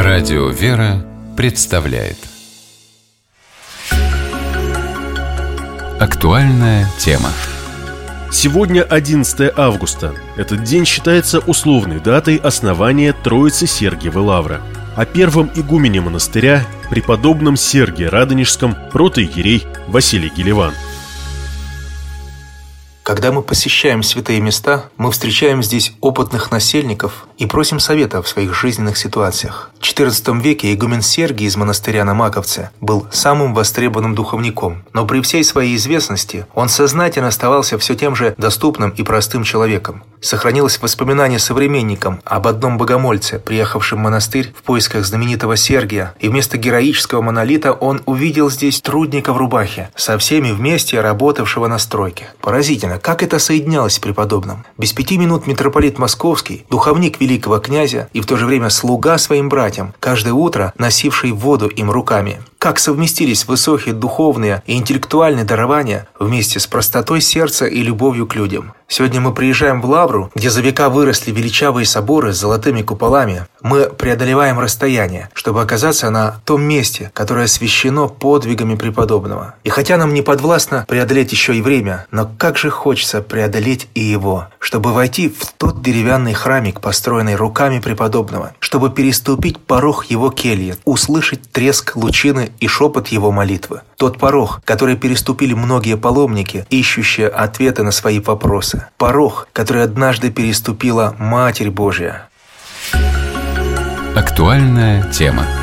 Радио «Вера» представляет актуальная тема. Сегодня 11 августа. Этот день считается условной датой основания Троицы Сергиевой Лавры. О первом игумене монастыря, преподобном Сергии Радонежском, протоиерей Василий Гелеван. Когда мы посещаем святые места, мы встречаем здесь опытных насельников и просим совета в своих жизненных ситуациях. В XIV веке игумен Сергий из монастыря на Маковце был самым востребованным духовником, но при всей своей известности он сознательно оставался все тем же доступным и простым человеком. Сохранилось воспоминание современникам об одном богомольце, приехавшем в монастырь в поисках знаменитого Сергия, и вместо героического монолита он увидел здесь трудника в рубахе, со всеми вместе работавшего на стройке. Поразительно, как это соединялось с преподобным. Без 5 минут митрополит Московский, духовник великого князя и в то же время слуга своим братьям, каждое утро носивший воду им руками. Как совместились высокие духовные и интеллектуальные дарования вместе с простотой сердца и любовью к людям. Сегодня мы приезжаем в Лавру, где за века выросли величавые соборы с золотыми куполами. Мы преодолеваем расстояние, чтобы оказаться на том месте, которое освящено подвигами преподобного. И хотя нам не подвластно преодолеть еще и время, но как же хочется преодолеть и его, чтобы войти в тот деревянный храмик, построенный руками преподобного, чтобы переступить порог его кельи, услышать треск лучины и шепот его молитвы. Тот порог, который переступили многие паломники, ищущие ответы на свои вопросы. Порог, который однажды переступила Матерь Божия. Актуальная тема.